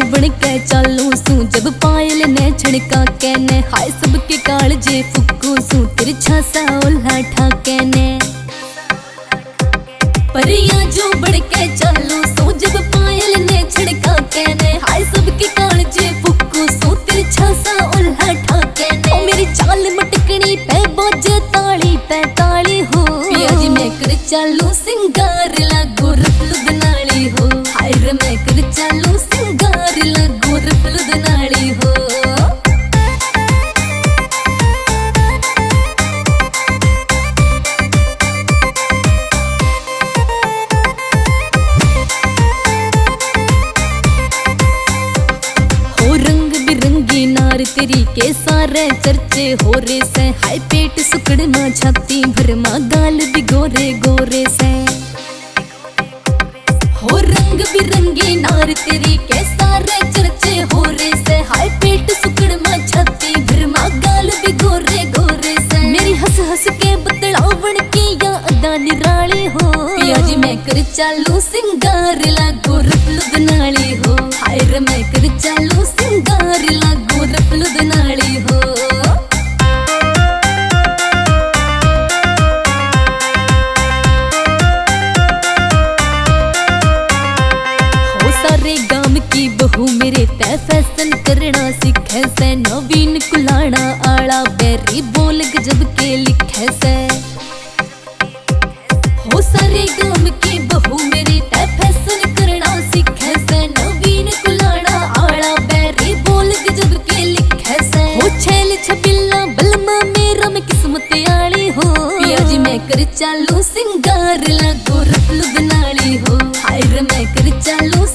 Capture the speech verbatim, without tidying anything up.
बन के चालू सू जब पायल ने छड़का के ने हाय सबके कालजे फुक्कू सू तिरछा सा ओल्हा ठाके ने परिया जो बन के चालू सू जब पायल ने छड़का के ने हाय सबके कालजे फुक्कू सू तिरछा सा ओल्हा ठाके ने ओ मेरी चाल मटकनी पे बोझे ताली पे ताली हो पिया जी मैं कर चालू सिंगार लागू रफलुद नाली हो हाय रे मैं कर चालू सिंगार लागू रफलुद नाली हो हो रंग बिरंगी नार तेरी के सारे चर्चे हो रे से हाय पेट सुकड़ना छाती भरमा गाल भी गोरे गोरे से हो रंग बिरंगी नार तेरी के सारे चर्चे हो रे से हाय पेट सुकड़ना छाती भरमा गाल भी गोरे गोरे से मेरी हंस हंस के बतलावण की या अदा निराली हो पिया जी मैं कर चालू सिंगार लागू रफलुद नाली हो हाय रे मैं कर चालू सिंगार लागू रफलुद नाली हो सारे गाम की बहू मेरे तै फैशन करना सीखे से नवीन कुलाना आला बैरी बोल गजब के लिखे से हो सारे गाम की बहू मेरे तै फैशन करना सीखे से नवीन कुलाना आला बैरी बोल गजब के लिखे से हो छैल छबिल्ला बलमा मेरा मैं किस्मत आली हो पिया जी मैं कर चालू सिंगार लागू रफलुद नाली हो हाय रे मैं कर चालू